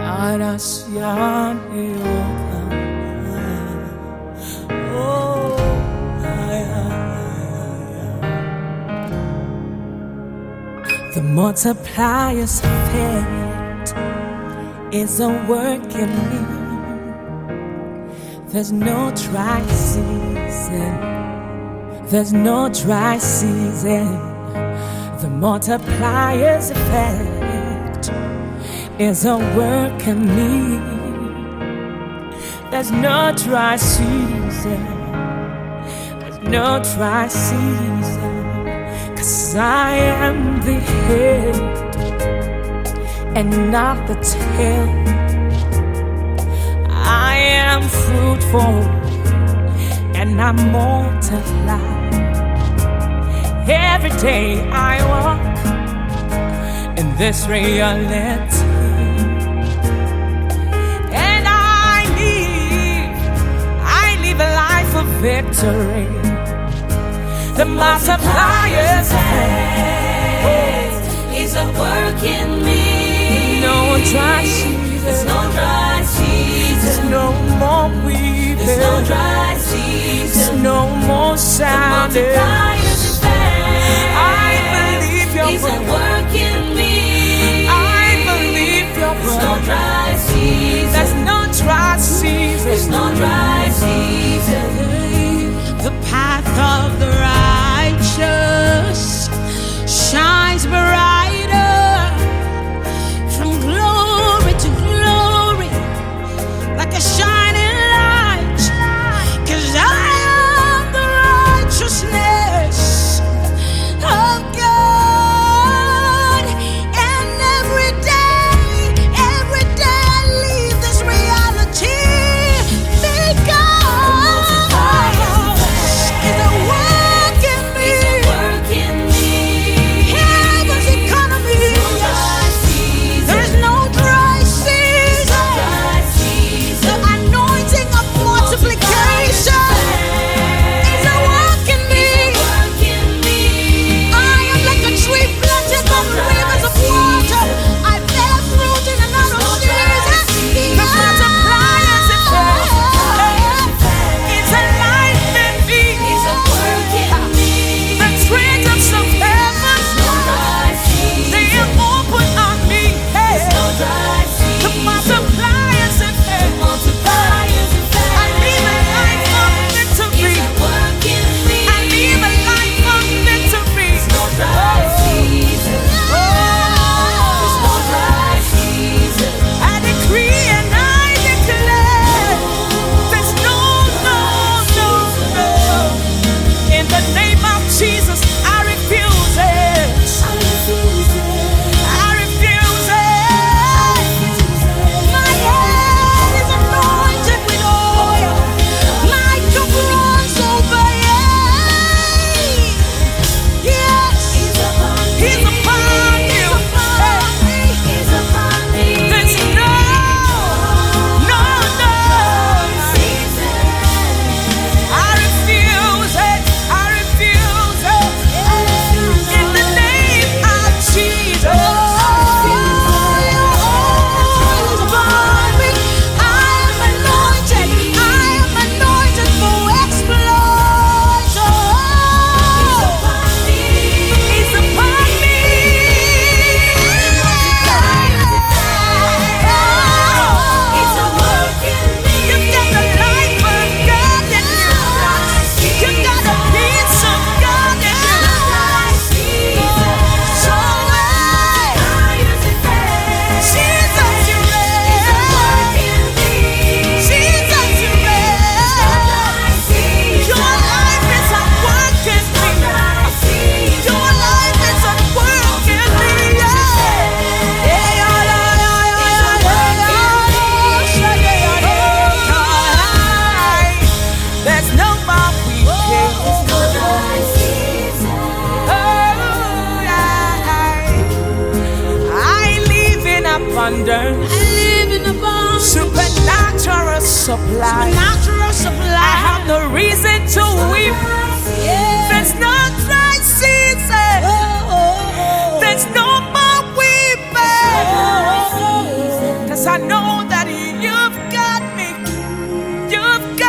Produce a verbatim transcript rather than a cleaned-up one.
Arasian Oh, the multiplier's effect is a work in me. There's no dry season. There's no dry season. The multiplier's effect is a work in me. There's no dry season. There's no dry season. 'Cause I am the head and not the tail. I am fruitful and I multiply. Every day I walk in this reality, and I live, I live a life of victory. The multiplier's effect is a work in me. No dry season. There's no dry season. There's no more weeping. There's no dry season. There's no more sounding. I believe your word. It's a work in me. I believe your word. There's no dry season. There's no dry season. There's no dry season. The path of the righteous shines brighter from glory to glory, like a shining light. 'Cause I am the righteousness of God, and every day, every day I leave this reality because it's a work in me. Heaven's economy. There's no dry season. The anointing of multiplication is a work in me. I am like a tree planted by the rivers of water. I bear fruit in another season. The multiplier's effect is a life in me. The treasures of heaven, they are open on me. Hey. The multiplier's effect. I live a life of victory. I live a life of victory. I decree and I declare there's no, no, no, no. In the name of Jesus, I refuse it. I refuse it. My head is anointed with oil. My cup runs over. Yes, He's upon you. There's no, no, no. I refuse it. I refuse it. In the name of Jesus. He's upon me. I am anointed. I am anointed for exploits. He's upon me. He's upon me. It's a work in me. You've got the life of God in you. You've got the peace of God in you. So Jesus, you reign. Jesus, you reign. Your life is a work in me. Your life is a work in me. There's no more weeping. I live in abundance. Supernatural supply. I have no reason to weep. There's no dry season. There's no more weeping. 'Cause I I know that you've got me. You've got